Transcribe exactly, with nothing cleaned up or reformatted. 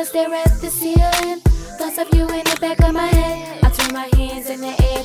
stare at the ceiling. Thoughts of you in the back of my head. I turn my hands in the air,